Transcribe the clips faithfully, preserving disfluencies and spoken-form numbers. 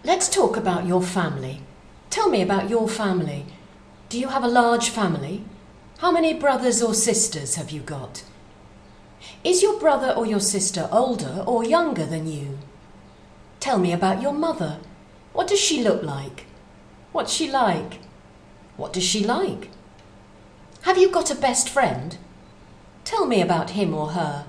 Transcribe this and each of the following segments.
Let's talk about your family. Tell me about your family. Do you have a large family? How many brothers or sisters have you got? Is your brother or your sister older or younger than you? Tell me about your mother. What does she look like? What's she like? What does she like? Have you got a best friend? Tell me about him or her.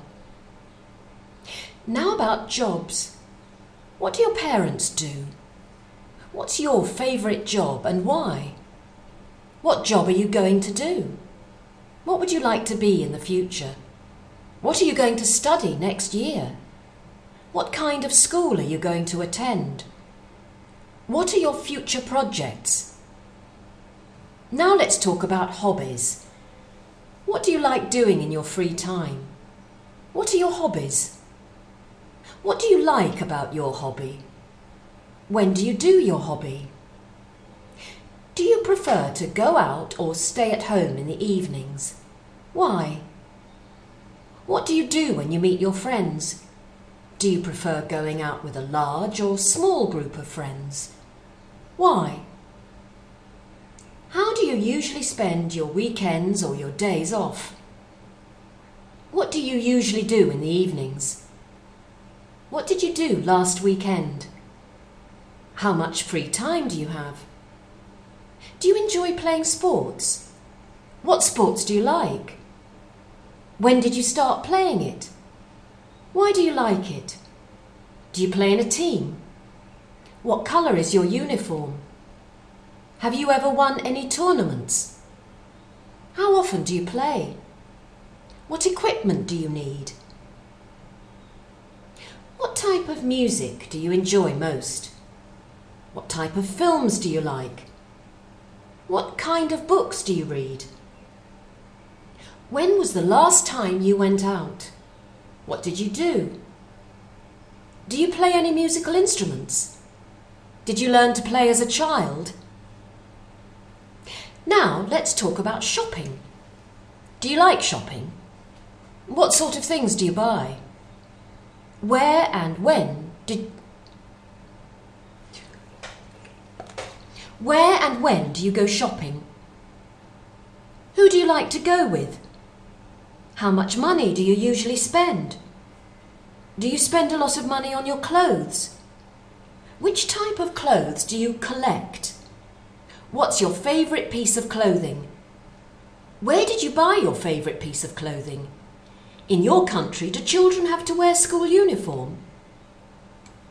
Now about jobs. What do your parents do? What's your favourite job and why? What job are you going to do? What would you like to be in the future? What are you going to study next year? What kind of school are you going to attend? What are your future projects? Now let's talk about hobbies. What do you like doing in your free time? What are your hobbies? What do you like about your hobby? When do you do your hobby? Do you prefer to go out or stay at home in the evenings? Why? What do you do when you meet your friends? Do you prefer going out with a large or small group of friends? Why? How do you usually spend your weekends or your days off? What do you usually do in the evenings? What did you do last weekend? How much free time do you have? Do you enjoy playing sports? What sports do you like? When did you start playing it? Why do you like it? Do you play in a team? What colour is your uniform? Have you ever won any tournaments? How often do you play? What equipment do you need? What type of music do you enjoy most? What type of films do you like? What kind of books do you read? When was the last time you went out? What did you do? Do you play any musical instruments? Did you learn to play as a child? Now let's talk about shopping. Do you like shopping? What sort of things do you buy? Where and when did... Where and when do you go shopping? Who do you like to go with? How much money do you usually spend? Do you spend a lot of money on your clothes? Which type of clothes do you collect? What's your favourite piece of clothing? Where did you buy your favourite piece of clothing? In your country, do children have to wear school uniform?